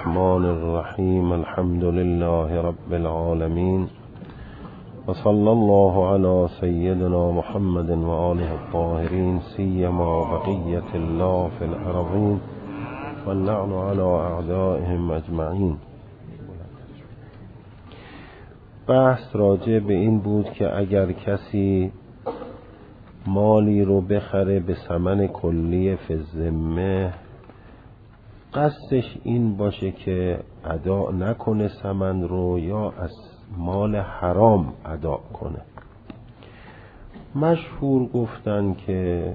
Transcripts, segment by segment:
الرحمن الرحیم. الحمد لله رب العالمین و صلی الله علی سیدنا محمد و آله الطاهرین سیما بقیة الله فی الارضین و اللعن علی اعدائهم اجمعین. بحث راجع به این بود که اگر کسی مالی رو بخره به ثمن کلی فی الذمه، قصدش این باشه که ادا نکنه ثمن رو یا از مال حرام ادا کنه. مشهور گفتن که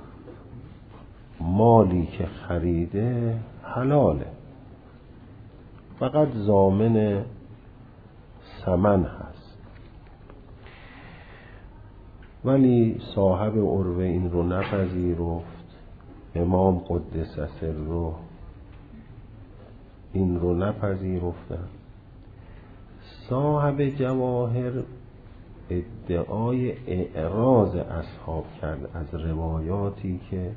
مالی که خریده حلاله، فقط ضامن ثمن هست. ولی صاحب عروه این رو نپذیرفت، امام قدس سره این رو نپذیرفتن. صاحب جواهر ادعای اعراض اصحاب کرد از روایاتی که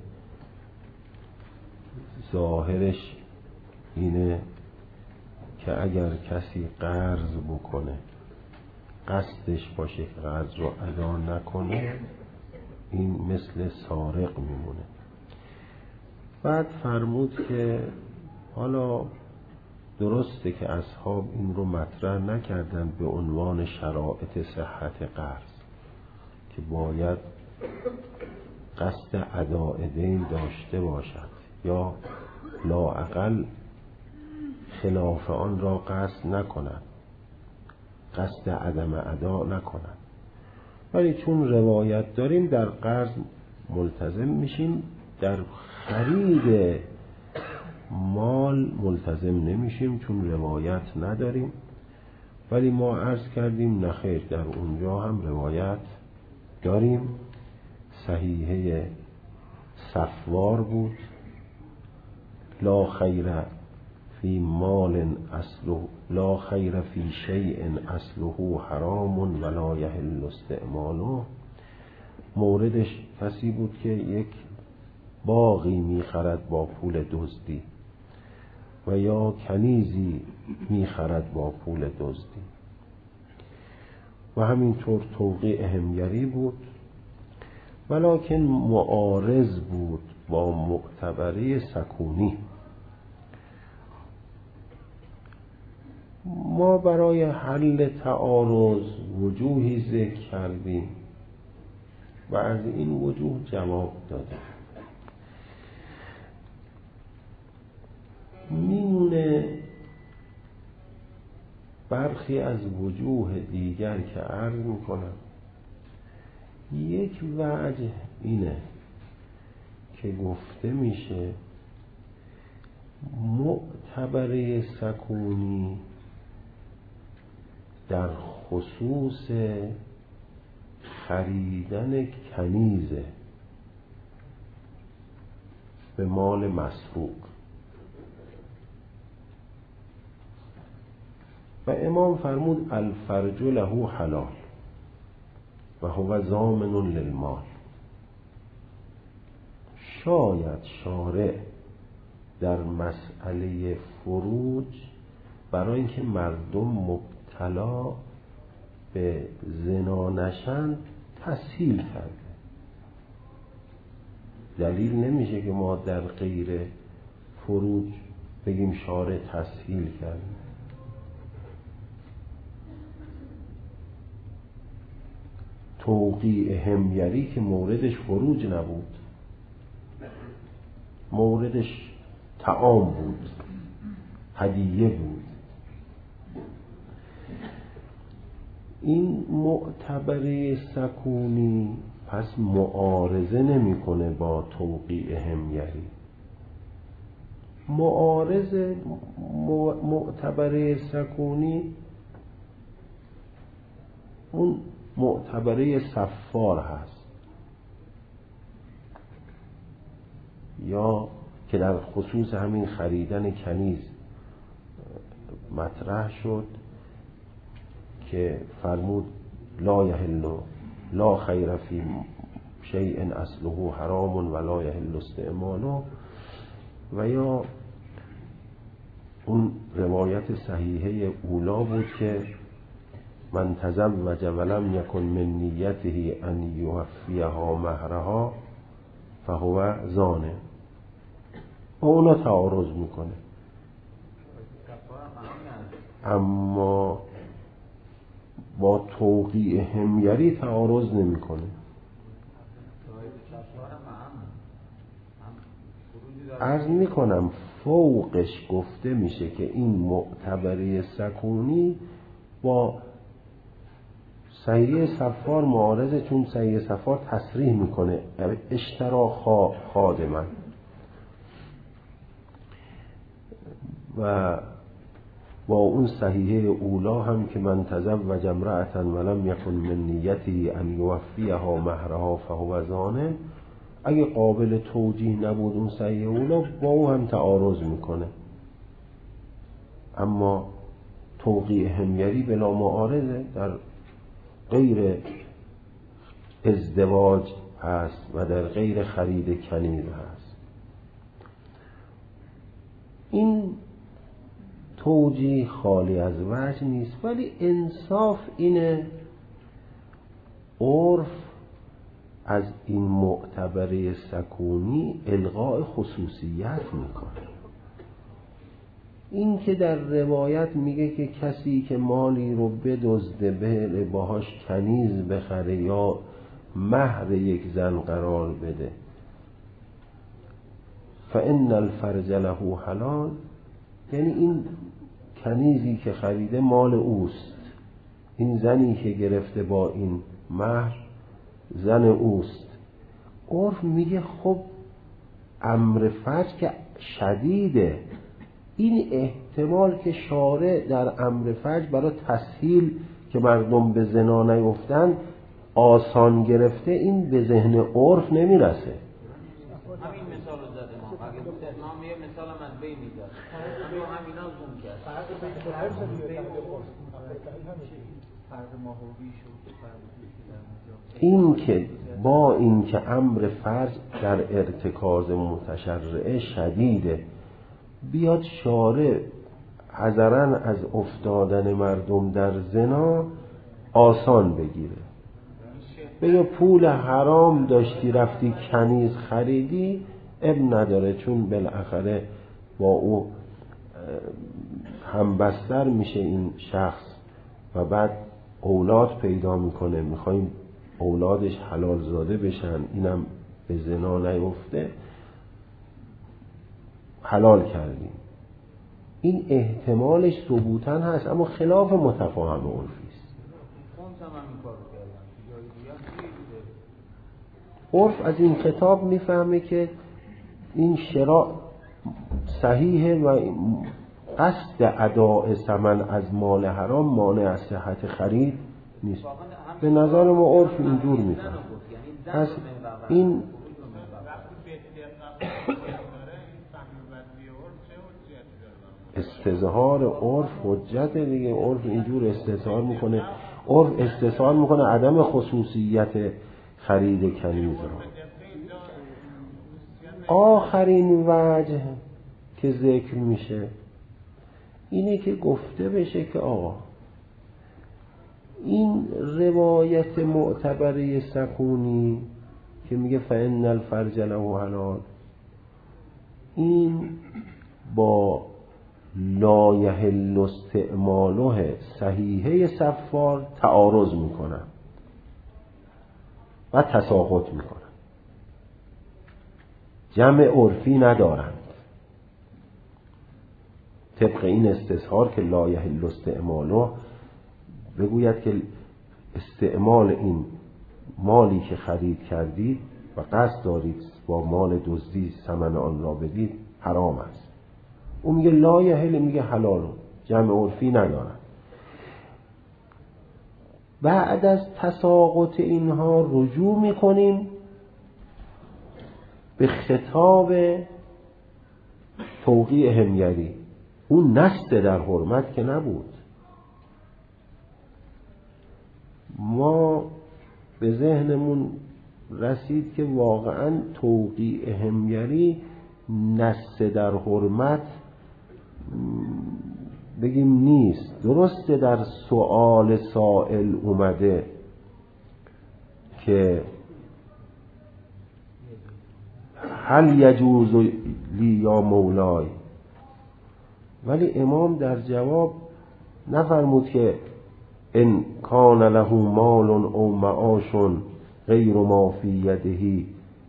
ظاهرش اینه که اگر کسی قرض بکنه قصدش باشه که قرض رو ادا نکنه، این مثل سارق میمونه. بعد فرمود که حالا درسته که اصحاب این رو مطرح نکردن به عنوان شرایط صحت قرض که باید قصد اداء دین داشته باشد یا لااقل خلاف آن را قصد نکنند، قصد عدم ادا نکنند. ولی چون روایت داریم در قرض ملتزم میشیم، در خرید مال ملتزم نمیشیم چون روایت نداریم. ولی ما عرض کردیم نخیر، در اونجا هم روایت داریم. صحیحه صفوار بود: لا خیر فی مال اصله، لا خیر فی شیء اصله حرام ولا یحل استعماله. موردش کسی بود که یک باغی میخرد با پول دزدی و یا کنیزی میخرد با پول دزدی و همینطور توقیع همگری بود، ولکن معارض بود با معتبره سکونی. ما برای حل تعارض وجوهی ذکر کردیم و از این وجوه جواب دادیم. میمونه برخی از وجوه دیگر که عرض میکنم. یک وجه اینه که گفته میشه معتبره سکونی در خصوص خریدن کنیزه به مال مسروق. و امام فرمود الفرج له حلال و هو ضامن للمال. شاید شارع در مسئله فروج برای اینکه مردم مبتلا به زنا نشند تسهیل کرده. دلیل نمیشه که ما در غیر فروج بگیم شارع تسهیل کرده. توقیع همگری که موردش فروج نبود، موردش طعام بود، هدیه بود. این معتبره سکونی پس معارضه نمیکنه با توقیع همگری. معتبره سکونی اون معتبره صفار هست، یا که در خصوص همین خریدن کنیز مطرح شد که فرمود لا یحل لا خیر فی شیء اصله حرام ولا یحل استعماله. و یا اون روایت صحیحه اولا بود که من تزوج ولم یکن من نیته ان یوفیها مهرها فهو زانه، با اونا تعارض میکنه. اما با توقیع حمیری تعارض نمیکنه. عرض میکنم فوقش گفته میشه که این معتبره سکونی با صحیح صفار معارضه، چون صحیح صفار تصریح میکنه اشترا خادما و با اون صحیحه اولا هم که من تزوج امرأة ولم یکن من نیته ان یوفیها مهرها فهو زانه، اگه قابل توجیه نبود اون صحیحه اولا با او هم تعارض میکنه. اما توقیع حمیری بلا معارضه در غیر ازدواج هست و در غیر خرید کنیز هست. این توجیه خالی از وجه نیست، ولی انصاف اینه عرف از این معتبره سکونی الغاء خصوصیت میکنه. این که در روایت میگه که کسی که مالی رو بدزده به باهاش کنیز بخره یا مهر یک زن قرار بده فإن الفرج له حلال، یعنی این کنیزی که خریده مال اوست، این زنی که گرفته با این مهر زن اوست. عرف میگه خب امر فرج که شدیده، این احتمال که شارع در امر فرج برای تسهیل که مردم به زنا نیفتن آسان گرفته، این به ذهن عرف نمیرسه. همین مثال رو زده ما اگه ما یه مثال هم از بین میداد همینا زوم کرد فرق ماهوی شد. این که با این که امر فرج در ارتکاز متشرعه شدیده، بیاد شارع حذراً از افتادن مردم در زنا آسان بگیره، بگه پول حرام داشتی رفتی کنیز خریدی اب نداره، چون بالاخره با او همبستر میشه این شخص و بعد اولاد پیدا میکنه، میخوایم اولادش حلال زاده بشن، اینم به زنا نیفته، حلال کردیم. این احتمالش ثبوتاً هست، اما خلاف متفاهم عرفی است. عرف از این خطاب میفهمه که این شراء صحیحه و قصد اداء ثمن از مال حرام مانع از صحت خرید نیست. به نظر ما عرف اینجور میفهمه. پس این استظهار عرف حجت دیگه. عرف اینجور استظهار میکنه، عرف استظهار میکنه عدم خصوصیت خرید کنیز را. آخرین وجه که ذکر میشه اینه که گفته بشه که آقا این روایت معتبره سکونی که میگه فإن الفرج له حلال، این با لا یحل استعماله صحیحه صفار تعارض میکنن و تساقط میکنن، جمع عرفی ندارند. طبق این استظهار که لا یحل استعماله بگوید که استعمال این مالی که خرید کردید و قصد دارید با مال دزدی ثمن آن را بدید حرام است. اون میگه لا یحل، میگه حلال، جمع عرفی ندارن. بعد از تساقط اینها رجوع میکنیم به خطاب توقیع حمیری. اون نص در حرمت که نبود. ما به ذهنمون رسید که واقعا توقیع حمیری نص در حرمت بگیم نیست. درسته در سؤال سائل اومده که هل یجوز لی یا مولای، ولی امام در جواب نفرمود که ان کان له مال او معاش غیر ما فی یده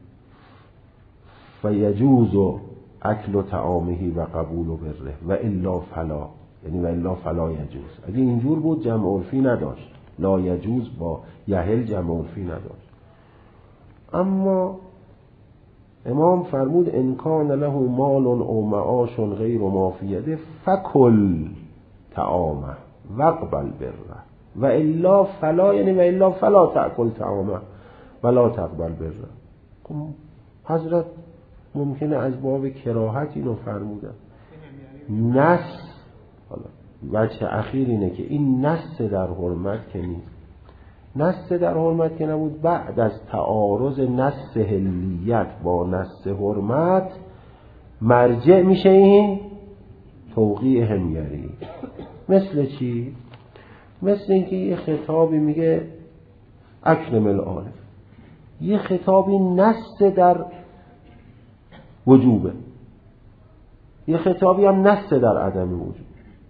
فیجوز اکل طعامه و قبول بره و الا فلا، یعنی و الا فلا یجوز. اگه اینجور بود جمع عرفی نداشت، لا یجوز با یهل جمع عرفی نداشت. اما امام فرمود ان کان له مال او معاش غیر ما فی یده فکل طعامه وقبل بره و الا فلا، یعنی و الا فلا تأکل طعامه ولا تقبل بره. حضرت ممکنه از باب کراهت اینو فرمودن. نص، وجه اخیر اینه که این نص در حرمت که نیست. نص در حرمت که نبود، بعد از تعارض نص حلیت با نص حرمت مرجع میشه این توقیع حمیری. مثل چی؟ مثل اینکه یه خطابی میگه اکرم العالم، یه خطابی نص در وجوبه، یه خطابی هم نص در عدم وجوب.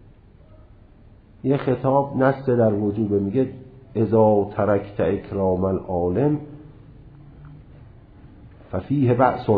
یه خطاب نص در وجوبه، میگه اذا ترکت اکرام العالم ففیه بأس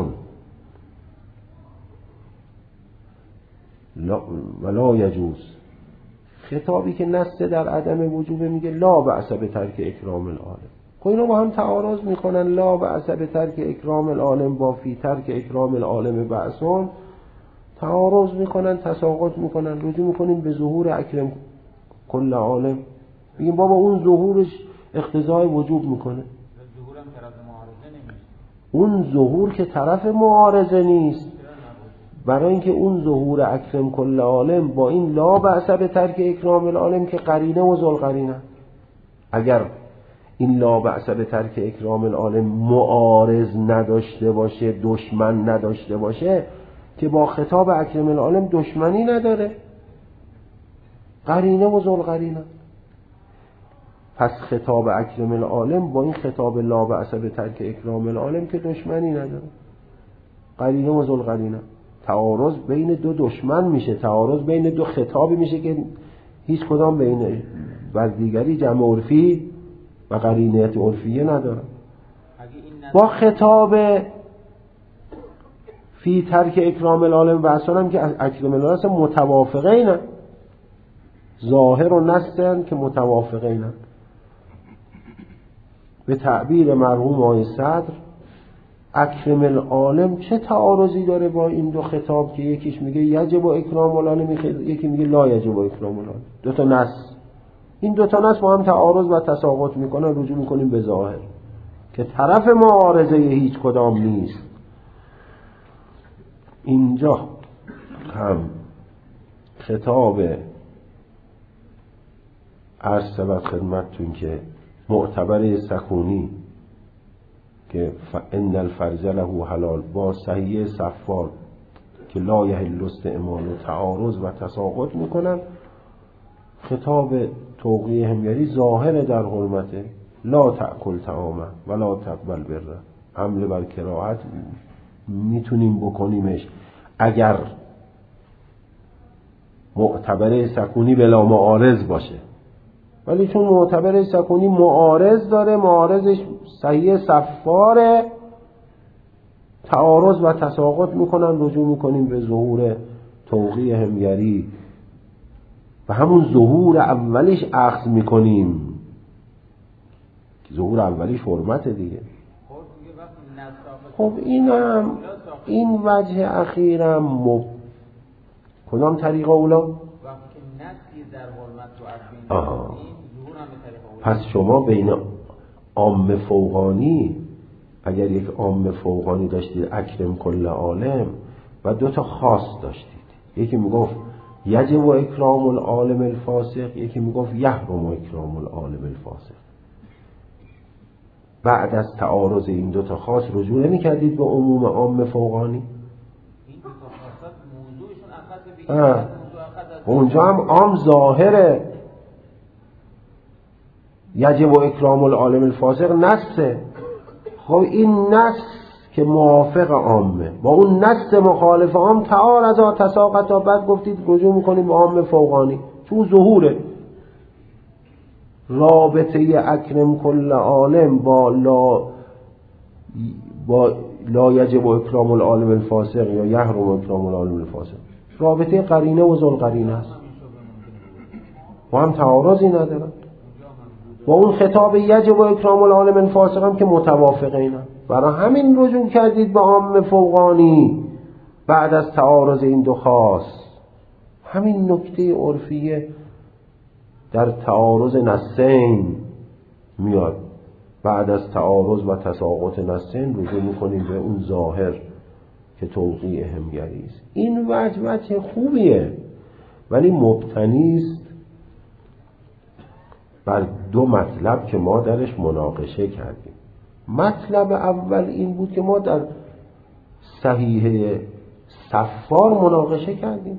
ولا یجوز. خطابی که نص در عدم وجوبه میگه لا بأس به ترک اکرام العالم. خب اینا با هم تعارض میکنن. لا بأس به ترک اکرام العالم با فی ترک اکرام العالم بأسون تعارض میکنن، تساقط میکنن. رجوع میکنیم به ظهور اکرم کل عالم، میگیم بابا اون ظهورش اقتضای وجوب میکنه. اون ظهور که طرف معارضه نیست، برای اینکه اون ظهور اکرم کل عالم با این لا بأس به ترک اکرام العالم که قرینه و ذوالقرینه. اگر این لا بأس به ترک اکرام العالم معارض نداشته باشه، دشمن نداشته باشه، که با خطاب اکرم العالم دشمنی نداره، قرینه و ذوالقرینه. پس خطاب اکرم العالم با این خطاب لا بأس به ترک اکرام العالم که دشمنی نداره، قرینه و ذوالقرینه. تعارض بین دو دشمن میشه، تعارض بین دو خطابی میشه که هیچ کدام بین بر دیگری جمع عرفی و قرینیت عرفیه نداره. با خطاب فی ترک اکرام العالم و اصلا هم که اکرام العالم متوافقینه، ظاهر و نص که متوافقینه. به تعبیر مرحوم آقای صدر، اکرم العالم چه تعارضی داره با این دو خطاب که یکیش میگه یجب اکرام العالم، یکی میگه لا یجب اکرام العالم. دو تا نص، این دو تا نص با هم تعارض و تساقط میکنن. رجوع میکنیم به ظاهر که طرف معارضه هیچ کدام نیست. اینجا هم خطاب عرض شود خدمتتون که معتبر سکونی که ان الفرج له حلال با صحیح صفار که لا یحل استعمال و تعارض و تساقط میکنن. خطاب توقیع حمیری ظاهر در حرمته، لا تأکل طعامه ولا تقبل بره. حمله بر کراهت میتونیم بکنیمش اگر معتبر سکونی بلا معارض باشه، ولی چون معتبر سکونی معارض داره، معارضش صحیح صفاره، تعارض و تساقط میکنن. رجوع میکنیم به ظهور توقیع حمیری و همون ظهور اولیش اخذ میکنیم. ظهور اولیش حرمت دیگه. خب این وجه اخیرم کدام طریق اولا؟ پس شما بین عام فوقانی، اگر یک عام فوقانی داشتید اکرم کل عالم و دو تا خاص داشتید، یکی میگفت یجب اکرام العالم الفاسق، یکی میگفت یحرم اکرام العالم الفاسق. بعد از تعارض این دو تا خاص رجوع نمی کردید به عموم عام فوقانی؟ اونجا هم عام ظاهره، یجب و اکرام العالم الفاسق نصه. خب این نص که موافق عامه با اون نص مخالف عام تعارضا تساقطا، بعد گفتید رجوع میکنیم به عام فوقانی، تو ظهوره. رابطه اکرم کل عالم با لا یجب و اکرام العالم الفاسق یا یحرم اکرام العالم الفاسق رابطه قرینه و ذوالقرینه است، با هم تعارضی ندارن. با اون خطاب یجب و اکرام العالم الفاسق هم که متوافقه اینا، برای همین رجوع کردید به عام فوقانی بعد از تعارض این دو خاص. همین نکته عرفیه در تعارض نصین میاد، بعد از تعارض و تساقط نصین رجوع میکنیم به اون ظاهر که توقیع همگری است. این وجه خوبیه، ولی مبتنی است بر دو مطلب که ما درش مناقشه کردیم. مطلب اول این بود که ما در صحیحه صفار مناقشه کردیم.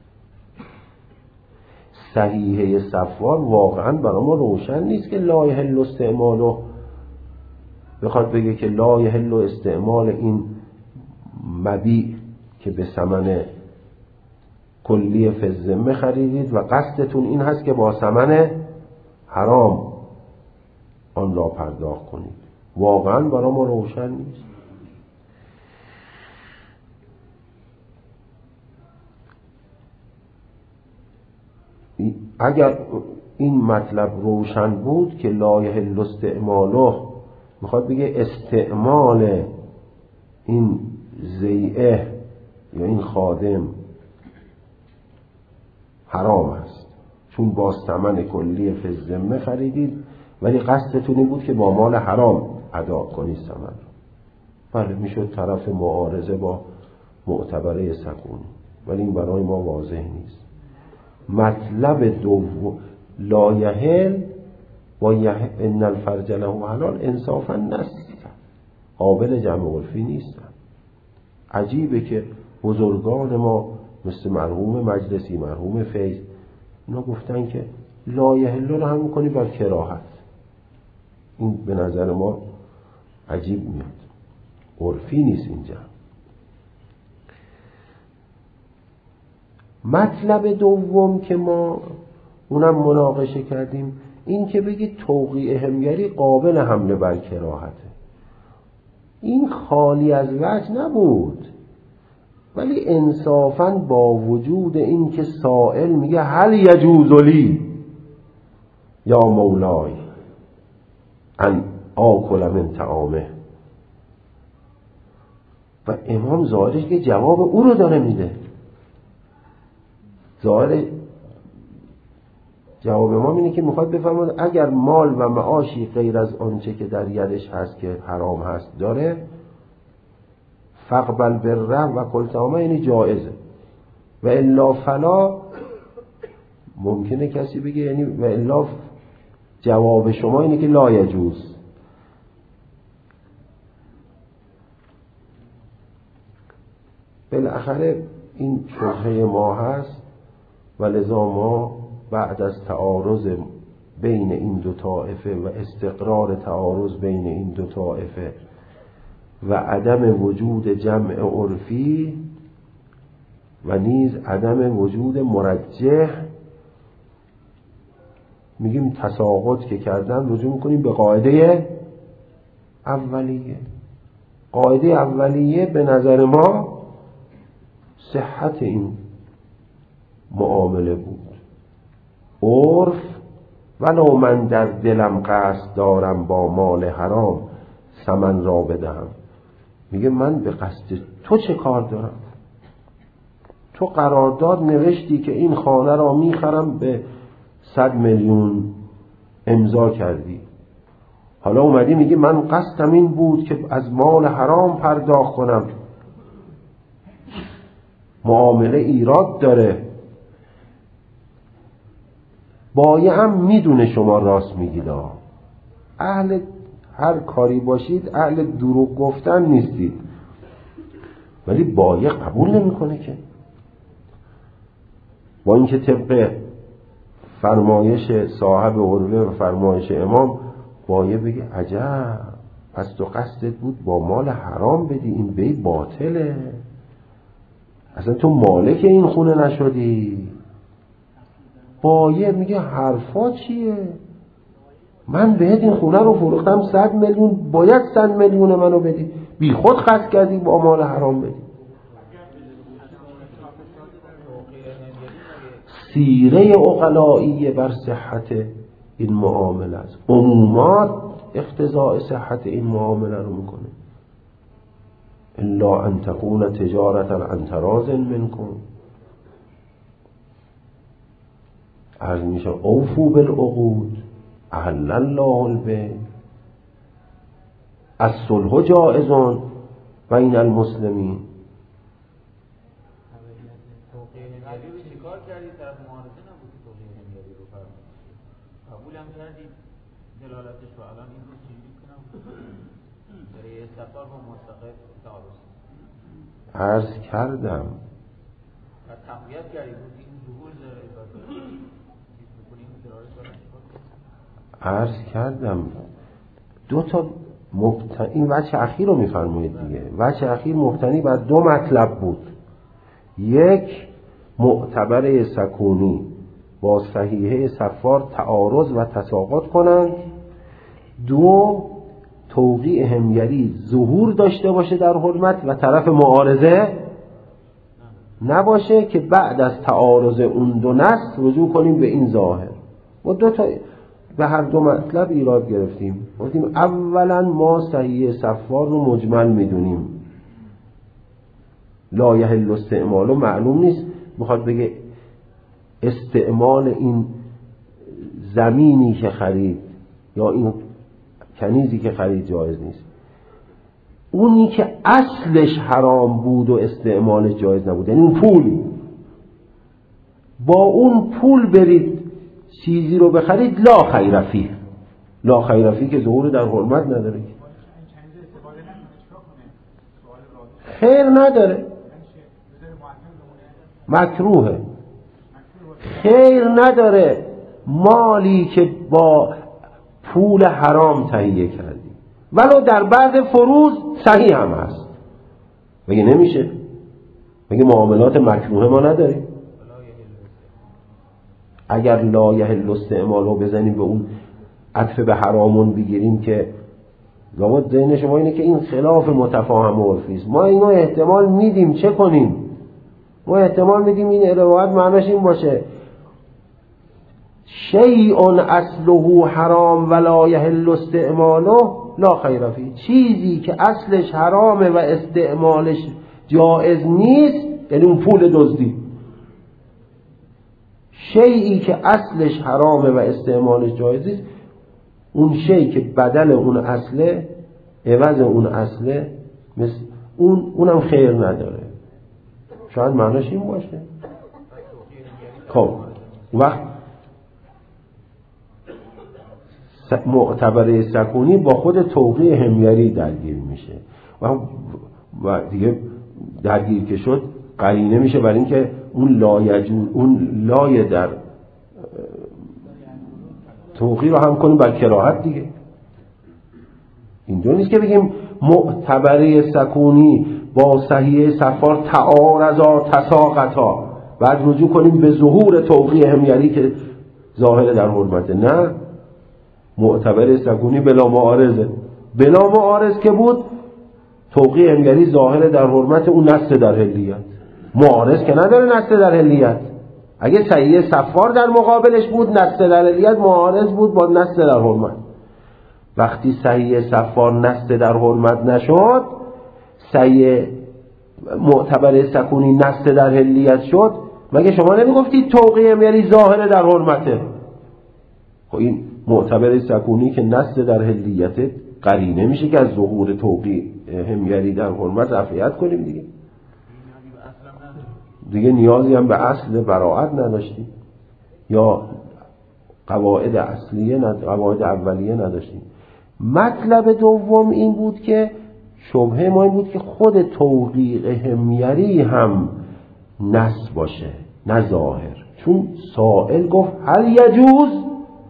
صحیحه صفار واقعا برای ما روشن نیست که لا یحل استعماله، بخواد بگه که لا یحل استعمال این مبیع که به ثمن کلی فی الذمه خریدید و قصدتون این هست که با ثمن حرام آن را پرداخت کنید. واقعا برای ما روشن نیست. اگر این مطلب روشن بود که لا یحل استعماله میخواد بگه استعمال این زیعه یا این خادم حرام است چون با ثمن کلی فی الذمه خریدید، ولی قصدتون این بود که با مال حرام ادا کنید ثمن. بله میشد طرف معارضه با معتبره سکونی، ولی این برای ما واضح نیست. مطلب دوم لا یحل و ان الفرج له حلال انصافا نست، قابل جمع عرفی نیستن. عجیبه که بزرگان ما مثل مرحوم مجلسی، مرحوم فیض، اینا گفتن که لا یحل رو هم میکنی بر کراهت. این به نظر ما عجیب میاد، عرفی نیست اینجا. مطلب دوم که ما اونم مناقشه کردیم این که بگید توقیع همگری قابل حمله بر کراهته. این خالی از وجه نبود، ولی انصافاً با وجود این که سائل میگه هل یجوز لی یا مولای ان آکل من طعامه، و امام ظاهرش که جواب او رو داره میده. ظاهر جواب امام اینه که میخواد بفرماید اگر مال و معاشی غیر از آنچه که در یدش هست که حرام هست داره، فقبل بره و کل طعامه، یعنی جائزه، و الا فلا. ممکنه کسی بگه یعنی و الا جواب شما اینه که لا یجوز. بالاخره این شبهه ما هست و لذا ما بعد از تعارض بین این دو طائفه و استقرار تعارض بین این دو طائفه و عدم وجود جمع عرفی و نیز عدم وجود مرجح، میگیم تساقط که کردن رجوع میکنیم به قاعده اولیه. قاعده اولیه به نظر ما صحت این معامله بود. عرف ولو من در دلم قصد دارم با مال حرام ثمن را بدهم، میگه من به قصد تو چه کار دارم؟ تو قرارداد نوشتی که این خانه را میخرم به 100 میلیون امضا کردی، حالا اومدی میگی من قصدم این بود که از مال حرام پرداخت کنم. معامله ایراد داره. بایع هم میدونه شما راست میگید. اهل هر کاری باشید اهل دروغ گفتن نیستید، ولی بایع قبول نمیکنه که با اینکه طبق فرمایش صاحب عروه و فرمایش امام باید بگه عجب، پس تو قصدت بود با مال حرام بدی، این بی باطله، اصلا تو مالک این خونه نشدی. باید میگه حرفا چیه؟ من بهت این خونه رو فروختم 100 میلیون، باید 100 میلیون منو بدی، بی خود قصد کردی با مال حرام بدی. سیره عقلائیه بر صحت این معامله است. عمومات اقتضاء صحت این معامله رو میکنه. الا ان تكون تجارتا عن تراض منکم. عرض میشه اوفوا بالعقود احل الله البیع. الصلح جائز بین المسلمین. چیکار کردی؟ طرف معارضه نبود توقیع همیاری رو فرمود، قبول هم کردی دلالتش رو. الان این رو چیزی کنم برای استفار با مستقل تعارض عرض کردم و تقویت کردی بود این ظهور داره و چیز میکنیم دلالت کنم. عرض کردم دو تا این وجه اخیر رو میفرمایید دیگه. وجه اخیر مبتنی بر دو مطلب بود. یک، معتبر سکونی با صحیحه صفار تعارض و تساقط کنند. دو، توقیع همیاری ظهور داشته باشه در حرمت و طرف معارضه نباشه که بعد از تعارض اون دو نص رجوع کنیم به این ظاهر. و دو تا به هر دو مطلب ایراد گرفتیم. گفتیم اولا ما صحیحه صفار رو مجمل میدونیم، لا یحل استعمالو معلوم نیست بخواد بگه استعمال این زمینی که خرید یا این کنیزی که خرید جایز نیست. اونی که اصلش حرام بود و استعمال جایز نبود، یعنی اون پول، با اون پول برید چیزی رو بخرید، لا خیر فیه. لا خیر فیه که ظهور در حرمت نداره، خیر نداره، مکروهه، خیر نداره. مالی که با پول حرام تهیه کردی ولو در بعد فروز صحیح هم هست، مگه نمیشه؟ مگه معاملات مکروه ما نداریم؟ اگر لا یحل استعمال رو بزنیم به اون عطف به حرامون بگیریم که لابد ذهن شما اینه که این خلاف متفاهم و عرفی است. ما اینو احتمال میدیم، چه کنیم؟ ما احتمال میدیم این روایت معناش این باشه شیء اصله حرام ولا یحل استعماله لا خیر فیه. چیزی که اصلش حرامه و استعمالش جایز نیست، یعنی اون پول دزدی. شیئی که اصلش حرامه و استعمالش جایز نیست، اون شیئی که بدل اون اصله، عوض اون اصله، مثل اونم خیر نداره. شاید معناش این باشه. خب وقت معتبر سکونی با خود توقیع همیاری درگیر میشه و دیگه درگیر که شد قرینه میشه برای اینکه اون لای در توقیع رو هم کنیم بر کراهت دیگه. این دو نیست که بگیم معتبر سکونی با صحیحه صفار تعارضا تساقطا بعد رجوع کنیم به ظهور توقیع همیاری که ظاهر در حرمته. نه، معتبر سکونی بلا معارضه. بلا معارض که بود توقیع همیاری ظاهر در حرمت، اون نص در حلیت. معارض که نداره نص در حلیت. اگه صحیحه صفار در مقابلش بود نص در حلیت، معارض بود با نص در حرمت. وقتی صحیحه صفار نص در حرمت نشد، صحیحه معتبر سکونی نص در حلیت شد، مگه شما نمیگفتید توقیع همیاری ظاهر در حرمته؟ خب این معتبر سکونی که نص در حلیت قرینه میشه که از ظهور توقیع همیاری در حرمت رفعیت کنیم دیگه نیازی هم به اصل براءت نداشتیم یا قواعد اصلیه قواعد اولیه نداشتیم. مطلب دوم این بود که شبهه ما این بود که خود توقیع همیاری هم نص باشه نه ظاهر، چون سائل گفت هل یجوز،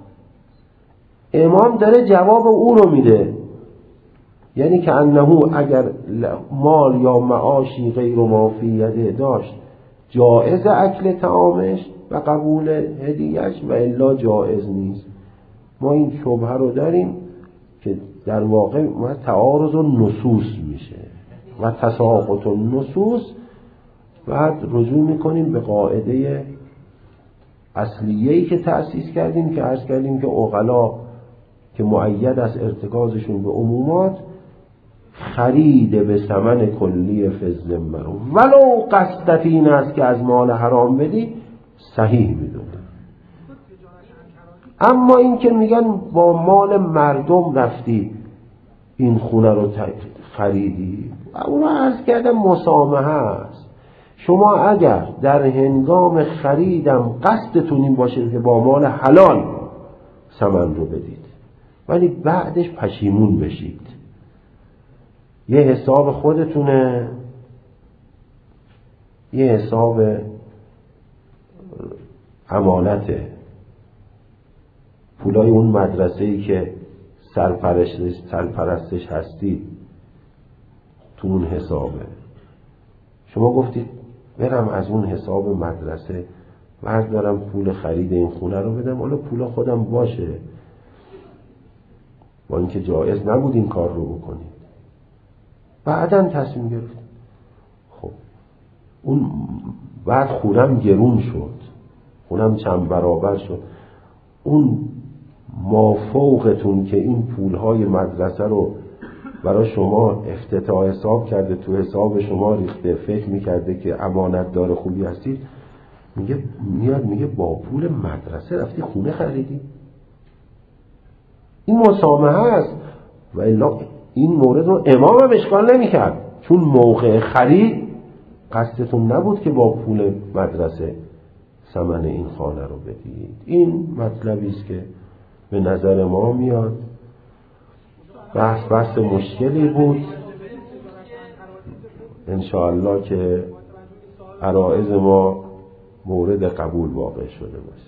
امام داره جواب او رو میده، یعنی که انه اگر مال یا معاشی غیر ما فی یده داشت جائز اکل طعامش و قبول هدیهش و الا جائز نیست. ما این شبهه رو داریم که در واقع تعارض النصوص میشه و تساقط النصوص. بعد رجوع میکنیم به قاعده اصلیه‌ای که تأسیس کردیم که عرض کردیم که عقلا که مؤید از ارتکازشون به عمومات خرید به ثمن کلی فی الذمه رو ولو قصدت این است که از مال حرام بدی صحیح میدونه. اما این که میگن با مال مردم رفتی این خونه رو خریدی، اون عرض کردم مسامحه است. شما اگر در هنگام خریدم قصدتون این باشه که با مال حلال ثمن رو بدید ولی بعدش پشیمون بشید، یه حساب خودتونه، یه حساب امانته، پولای اون مدرسه‌ای که سرپرستش هستید تو اون حسابه. شما گفتید برم از اون حساب مدرسه بردارم پول خرید این خونه رو بدم، حالا پول خودم باشه، با اینکه جایز نبود این کار رو بکنید، بعداً تصمیم گرفت. خب اون بعد خونم گرون شد، خونم چند برابر شد، اون مافوقتون که این پولهای مدرسه رو برای شما افتتاح حساب کرده، تو حساب شما ریخته، فکر میکرده که امانت دار خوبی هستید، میاد میگه با پول مدرسه رفتی خونه خریدی. این مسامحه است و الا این مورد رو امام هم اشکال نمیکرد، چون موقع خرید قصدتون نبود که با پول مدرسه ثمن این خانه رو بدید. این مطلبی است که به نظر ما میاد. بحث مشکلی بود، انشاءالله که عرائض ما مورد قبول واقع شده باشه.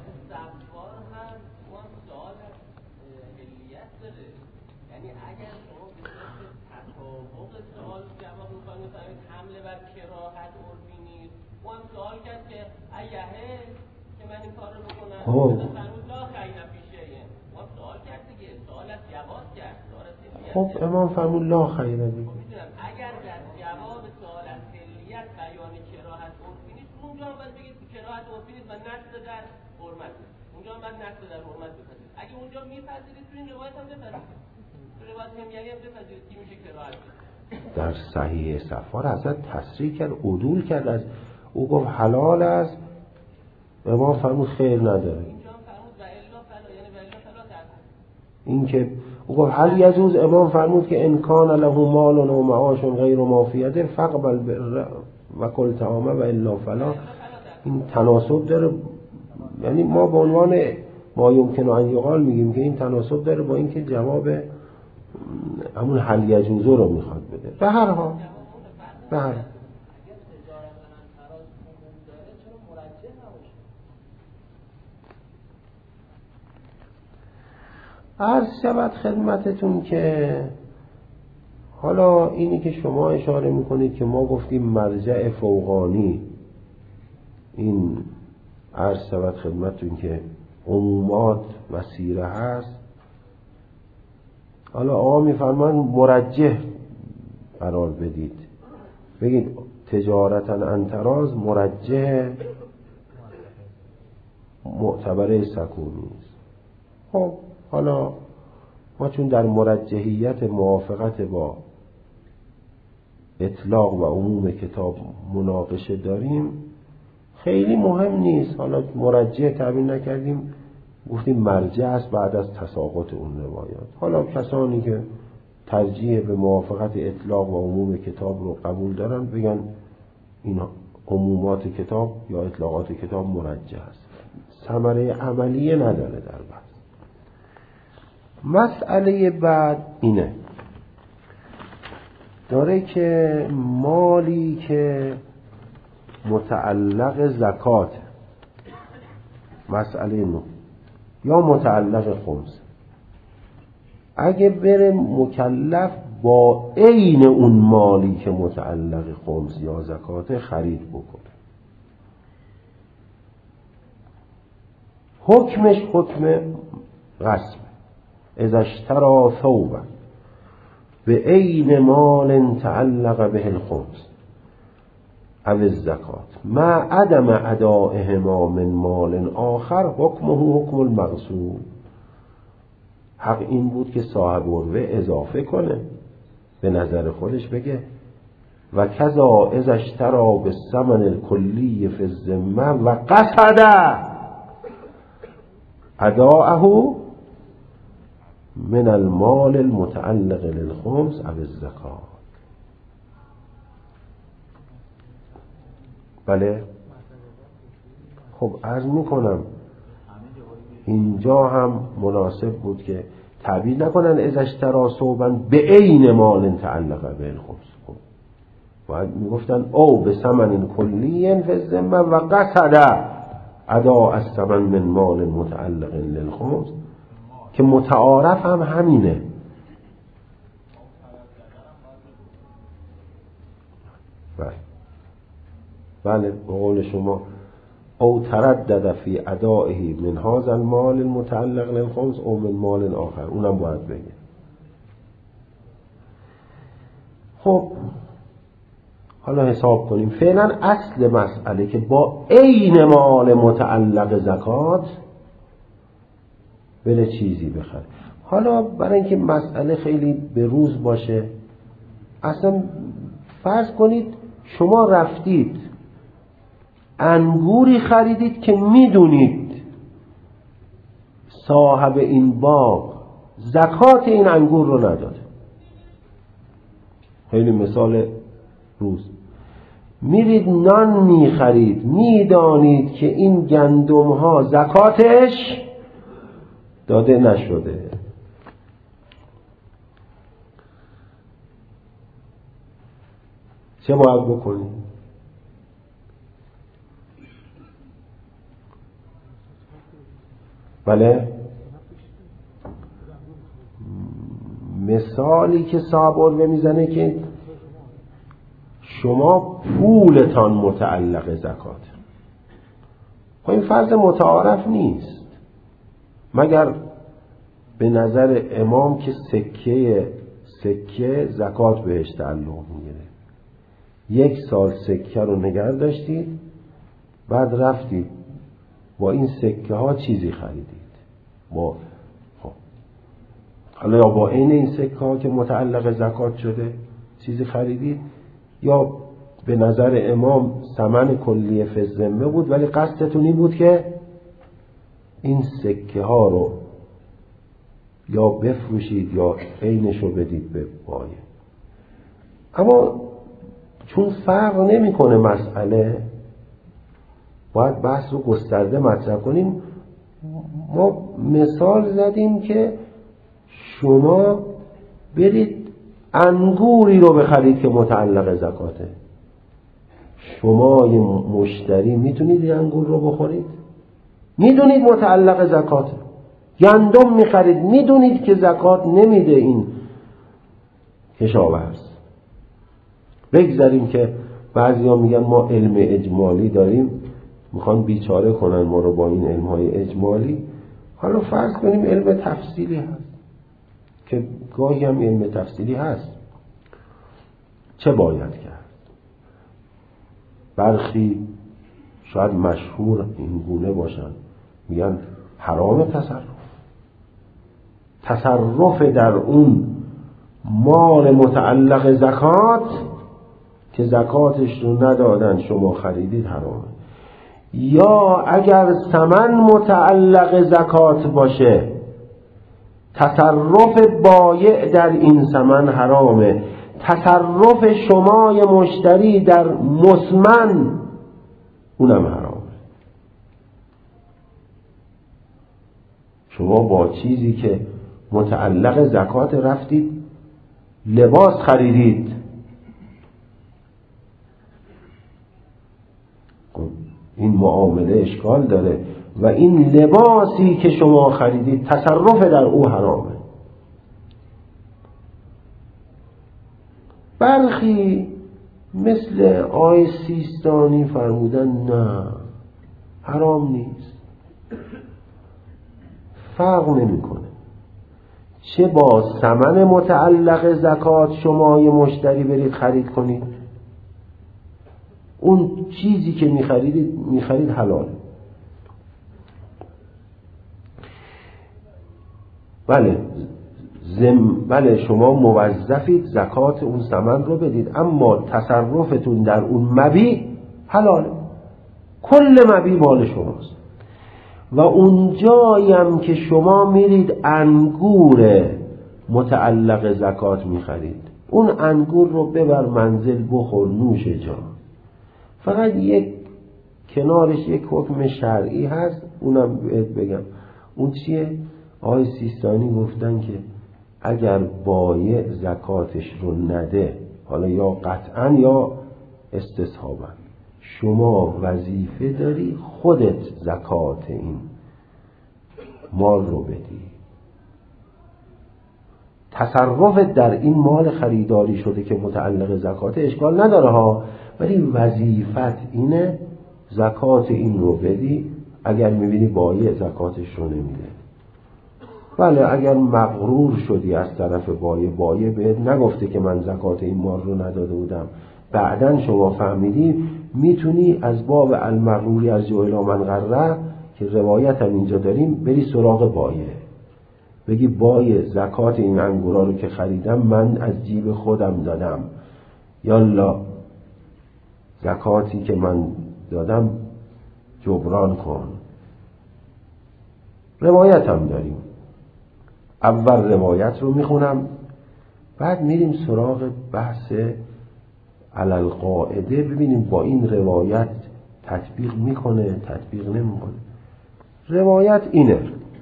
خب امام فرمود لا خیر دیگه. اگر در جواب سوال از حلیت بیان کراهت عرفی نیست، اونجا هم باید بگید کراهت عرفی نیست و نقص در حرمت، اونجا هم باید نقص در حرمت بپذیرید. اگه اونجا میپذیرید تو این روایت هم بپذیرید، تو روایت همیلی هم بپذیرید که میشه کراهت. در صحیح صفار ازت تصریح کرد، عدول کرد، از او گفت حلال است، امام فرمود خیر نداره. اینجا هم فرمود و الا فلا، یعنی و الا فلا تکن. این که او گفت هل یجوز، امام فرمود که ان کان له مال و معاش غیر ما فی یده فاقبل و کل طعامه و الا فلا. این تناسب داره، یعنی ما به عنوان ما یمکن ان یقال میگیم که این تناسب داره با اینکه جواب همون هل یجوز رو میخواد بده. به هر حال عرض شود خدمتتون که حالا اینی که شما اشاره میکنید که ما گفتیم مرجع فوقانی، این عرض شود خدمتتون که عمومات وسیره هست. حالا آقا میفرمان مرجح قرار بدید، بگید تجارتا انتراز مرجح معتبره سکونی است. خب حالا ما چون در مرجحیت موافقت با اطلاق و عموم کتاب مناقشه داریم، خیلی مهم نیست. حالا مرجح تعبیر نکردیم، گفتیم مرجع است بعد از تساقط اون روایات. حالا کسانی که ترجیح به موافقت اطلاق و عموم کتاب رو قبول دارن بگن این عمومات کتاب یا اطلاقات کتاب مرجح است، ثمره عملیه نداره در بحث. مسئله بعد اینه، داره که مالی که متعلق زکات مسئله نو یا متعلق خمس، اگه بره مکلف با عین اون مالی که متعلق خمس یا زکات خرید بکنه، حکمش حکم غصب. اذا اشترى ثوبا به عین مال تعلق به الخمس او الزکات مع عدم ادائهما من مال آخر حکمه حکم المغصوب. حق این بود که صاحب عروه اضافه کنه، به نظر خودش بگه و کذا اذا اشترى بالثمن الکلی فی الذمه و قصد اداءه من المال المتعلق للخمس او الزکات. بله خب عرض میکنم اینجا هم مناسب بود که تعبیر نکنن اذا اشترى ثوبا به عین مال تعلق به الخمس. خب باید میگفتن او به ثمن کلی فی الذمه و قصد اداء الثمن من مال متعلق للخمس، که متعارف هم همینه. بله به قول شما او تردد فی ادائه من هذا المال المتعلق للخمس او من مال آخر، اونم باید بگه. خب حالا حساب کنیم. فعلا اصل مسئله که با عین مال متعلق زکات بله چیزی بخره. حالا برای اینکه مسئله خیلی به روز باشه، اصلا فرض کنید شما رفتید انگوری خریدید که میدونید صاحب این باغ زکات این انگور رو نداده. خیلی مثال روز. میرید نان میخرید، میدانید که این گندم ها زکاتش داده نشده. چه باید بکنید؟ بله مثالی که صاحب عروه میزنه که شما پولتان متعلق زکات. خب این فرض متعارف نیست، مگر به نظر امام که سکه زکات بهش تعلق میگیره. 1 سال سکه رو نگه داشتید، بعد رفتید با این سکه ها چیزی خریدید. حالا یا با عین این سکه ها که متعلق زکات شده چیزی خریدید، یا به نظر امام ثمن کلی فی الذمه بود ولی قصدتون این بود که این سکه ها رو یا بفروشید یا عینش رو بدید به بایع. اما چون فرق نمیکنه مسئله، باید بحث رو گسترده مطرح کنیم. ما مثال زدیم که شما برید انگوری رو بخرید که متعلق زکاته. شما یه مشتری میتونید این انگور رو بخورید؟ میدونید متعلق زکاته. گندم میخرید، میدونید که زکات نمیده این کشاورز. بگذاریم که بعضیا میگن ما علم اجمالی داریم، میخوان بیچاره کنن ما رو با این علمهای اجمالی. حالا فرض کنیم علم تفصیلی هست که گاهی هم علم تفصیلی هست. چه باید کرد؟ برخی شاید مشهور این گونه باشن، میگن حرام تصرف در اون مال متعلق زکات که زکاتش رو ندادن شما خریدید حرامه. یا اگر ثمن متعلق زکات باشه تصرف بایع در این ثمن حرامه. تصرف شما مشتری در مثمن اونم حرامه. شما با چیزی که متعلق زکات رفتید لباس خریدید، این معامله اشکال داره. و این لباسی که شما خریدید تصرف در او حرامه. برخی مثل آقای سیستانی فرمودن نه حرام نیست، فرق نمیکنه چه با ثمن متعلق زکات شما یه مشتری برید خرید کنید، اون چیزی که میخرید حلاله. بله شما موظفید زکات اون ثمن رو بدید، اما تصرفتون در اون مبیع حلاله، کل مبیع مال شماست. و اون جایم که شما میرید انگور متعلق زکات میخرید، اون انگور رو ببر منزل بخور نوش جان. فقط یک کنارش یک حکم شرعی هست، اونم بهت بگم. اون چیه؟ آقای سیستانی گفتن که اگر بایع زکاتش رو نده، حالا یا قطعا یا استصحابا، شما وظیفه داری خودت زکات این مال رو بدی. تصرفت در این مال خریداری شده که متعلق زکات اشکال نداره ها، ولی وظیفت اینه زکات این رو بدی اگر میبینی بایع زکاتش رو نمیده. بله اگر مغرور شدی از طرف بایع بهت نگفته که من زکات این مال رو نداده بودم، بعدن شما فهمیدی، میتونی از باب المغروری از جهل من غره که روایت هم اینجا داریم بری سراغ بایع، بگی بایع زکات این انگورا رو که خریدم من از جیب خودم دادم، یالا زکاتی که من دادم جبران کن. روایت هم داریم، اول روایت رو میخونم بعد میریم سراغ بحث علل قاعده، ببینیم با این روایت تطبیق میکنه تطبیق نمیکنه. روایت اینه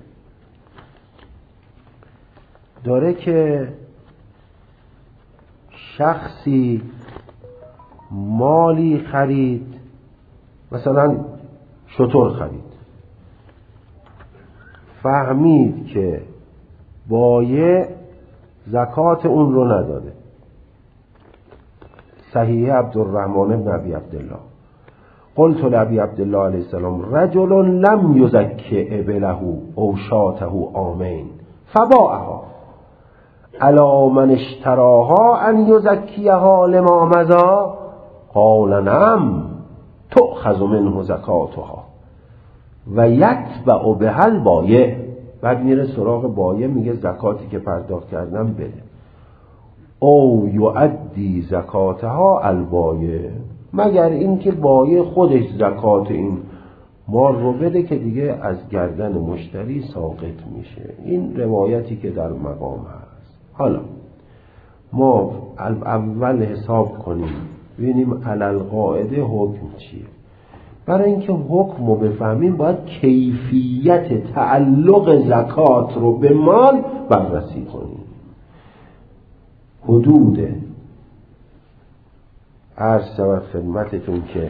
داره که شخصی مالی خرید، مثلا شتر خرید، فهمید که بایع زکات اون رو نداده. صحیح عبدالرحمن بن ابی عبدالله قلت لابی عبدالله علیه السلام رجل لم یزکی ابله او شاته عامین فباعها الا من اشتراها ان یزکیها لما مضی قال نعم تؤخذ منه زکاتها و یتبع بها البایع. بعد میره سراغ بایع میگه زکاتی که پرداخت کردم بده. او یؤدی زکاتها البایع، مگر اینکه بایع خودش زکات این مال رو بده که دیگه از گردن مشتری ساقط میشه. این روایتی که در مقام هست. حالا ما اول حساب کنیم ببینیم علل قاعده حکم چیه. برای اینکه حکم رو بفهمیم باید کیفیت تعلق زکات رو به مال بررسی کنیم. حدود عرض شود خدمتتون که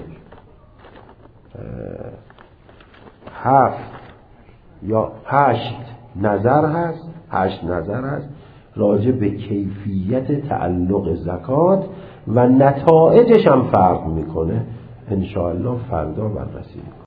7 یا 8 نظر هست راجع به کیفیت تعلق زکات و نتایجش هم فرق میکنه. انشاءالله فردا بررسی میکنیم.